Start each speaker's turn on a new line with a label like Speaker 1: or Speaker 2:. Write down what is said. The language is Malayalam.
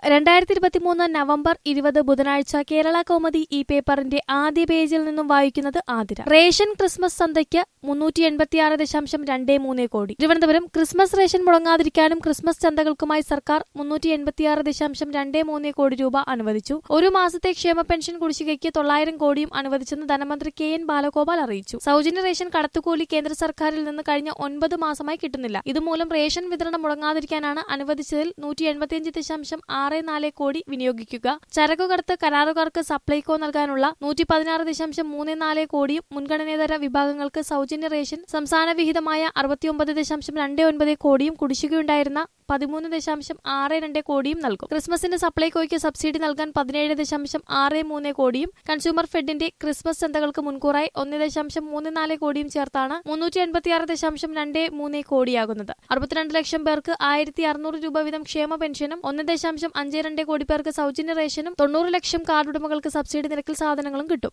Speaker 1: 2023 നവംബർ 20 ബുധനാഴ്ച കേരള കൗമുദി ഈ പേപ്പറിന്റെ ആദ്യ പേജിൽ നിന്നും വായിക്കുന്നത് ആതിര. റേഷൻ ക്രിസ്മസ് ചന്തയ്ക്ക് 386.23 കോടി. തിരുവനന്തപുരം. ക്രിസ്മസ് റേഷൻ മുടങ്ങാതിരിക്കാനും ക്രിസ്മസ് ചന്തകൾക്കുമായി സർക്കാർ 386.23 കോടി രൂപ അനുവദിച്ചു. ഒരു മാസത്തെ ക്ഷേമ പെൻഷൻ കുടിശ്ശികയ്ക്ക് 900 കോടിയും അനുവദിച്ചെന്ന് ധനമന്ത്രി KN ബാലഗോപാൽ അറിയിച്ചു. സൗജന്യ റേഷൻ കടത്തുകൂലി കേന്ദ്ര സർക്കാരിൽ നിന്ന് കഴിഞ്ഞ 9 മാസമായി കിട്ടുന്നില്ല. ഇതുമൂലം റേഷൻ വിതരണം മുടങ്ങാതിരിക്കാനാണ് അനുവദിച്ചതിൽ 185.64 കോടി വിനിയോഗിക്കുക. ചരക്കുകടത്ത് കരാറുകാർക്ക് സപ്ലൈകോ നൽകാനുള്ള 116.34 കോടിയും മുൻഗണനേതര വിഭാഗങ്ങൾക്ക് സൗജന്യ റേഷൻ സംസ്ഥാന വിഹിതമായ 69.29 കോടിയും കുടിശ്ശികയുണ്ടായിരുന്ന 13.62 കോടിയും നൽകും. ക്രിസ്മസിന് സപ്ലൈകോയ്ക്ക് സബ്സിഡി നൽകാൻ 17.63 കോടിയും കൺസ്യൂമർ ഫെഡിന്റെ ക്രിസ്മസ് ചന്തകൾക്ക് മുൻകൂറായി 1.34 കോടിയും ചേർത്താണ് 386.23 കോടിയാകുന്നത്. 62 ലക്ഷം പേർക്ക് 1600 രൂപ വീതം ക്ഷേമ പെൻഷനും 1.52 കോടി പേർക്ക് സൗജന്യ റേഷനും 90 ലക്ഷം കാർഡുടമകൾക്ക് സബ്സിഡി നിരക്കിൽ സാധനങ്ങളും കിട്ടും.